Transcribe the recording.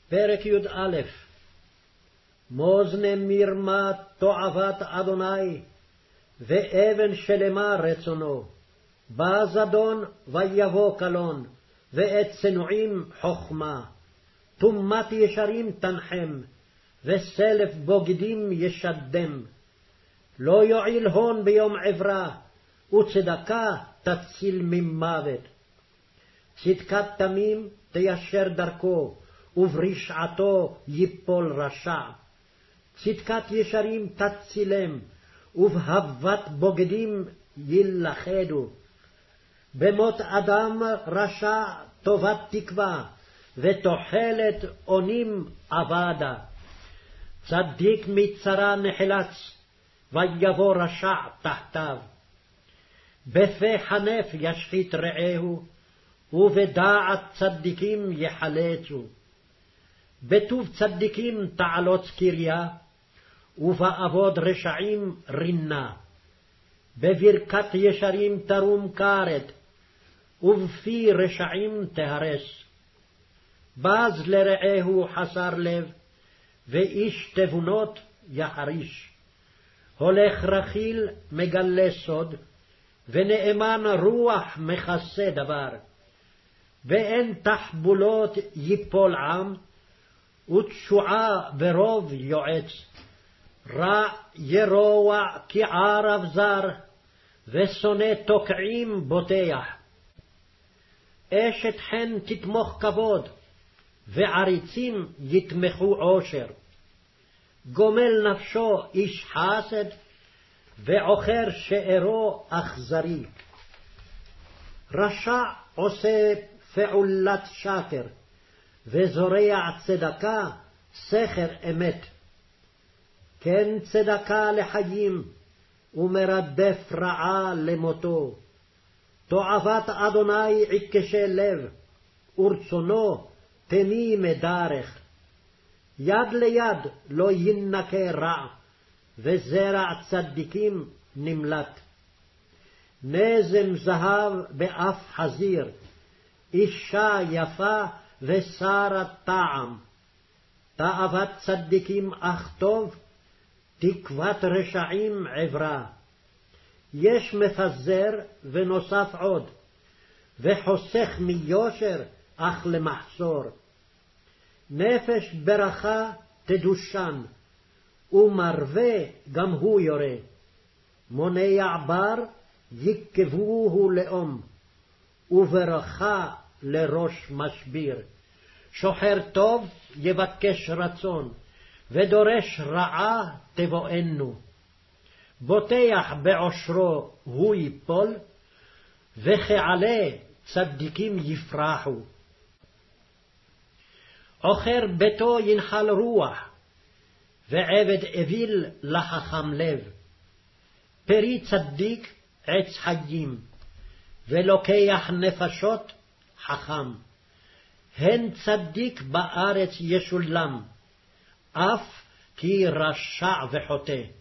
פרק י"א. מאזני מרמה תועבת אדוני, ואבן שלמה רצונו. בא זדון ויבוא קלון, ואת צנועים חכמה. טומאת ישרים תנחם, וסלף בוגדים ישדם. לא יועיל הון ביום עברה, וצדקה תציל ממוות. צדקת תמים תיישר דרכו, וברשעתו ייפול רשע. צדקת ישרים תצילם, ובהבת בוגדים יילכדו. במות אדם רשע טובת תקווה, ותוחלת אונים אבדה. צדיק מצרה נחלץ, ויבוא רשע תחתיו. בפה חנף ישחית רעהו, ובדעת צדיקים יחלצו. בטוב צדיקים תעלוץ קריה, ובאבוד רשעים רינה. בברכת ישרים תרום כרת, ובפי רשעים תהרס. בז לרעהו חסר לב, ואיש תבונות יחריש. הולך רכיל מגלה סוד, ונאמן רוח מכסה דבר. ואין תחבולות ייפול עם, ותשועה ברוב יועץ. רע ירוע כערב זר, ושונא תוקעים בוטח. אשת חן תתמוך כבוד, ועריצים יתמכו עושר. גומל נפשו איש חסד, ועוכר שארו אכזרי. רשע עושה פעולת שקר, וזורע צדקה סכר אמת. כן צדקה לחיים, ומרדף רעה למותו. תועבת אדוני עיקשי לב, ורצונו תמימי דרך. יד ליד לא ינקה רע, וזרע צדיקים נמלט. נזם זהב באף חזיר, אישה יפה ושרת טעם. תאוות צדיקים אך טוב, תקוות רשעים עברה. יש מפזר ונוסף עוד, וחוסך מיושר אך למחסור. נפש ברכה תדושן, ומרווה גם הוא יורה. מונע בר יקבוהו לאום, וברכה לראש משביר. שוחר טוב יבקש רצון, ודורש רעה תבואנו. בוטח בעושרו הוא ייפול, וכעלה צדיקים יפרחו. עוכר ביתו ינחל רוח, ועבד אוויל לחכם לב. פרי צדיק עץ חיים, ולוקח נפשות חכם. הן צדיק בארץ ישולם, אף כי רשע וחוטא.